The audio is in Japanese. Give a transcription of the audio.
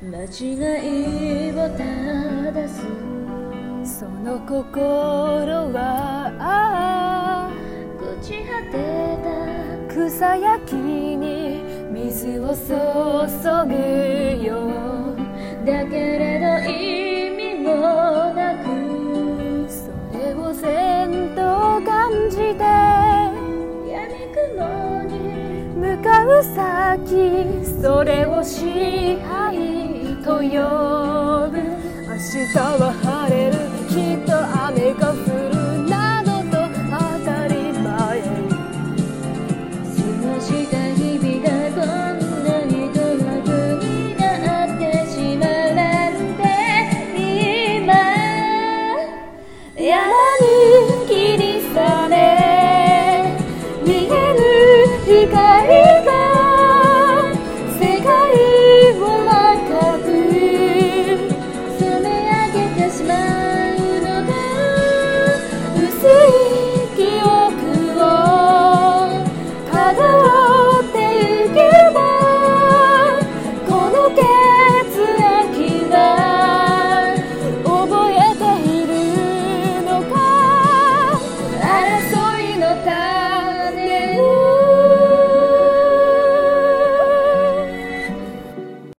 間違いを正すその心は朽ち果てた草焼きに水を注ぐよ。 だけれど意味もなくそれを然と感じて闇雲に向かう先、それを支配と呼ぶ。明日は晴れるきっと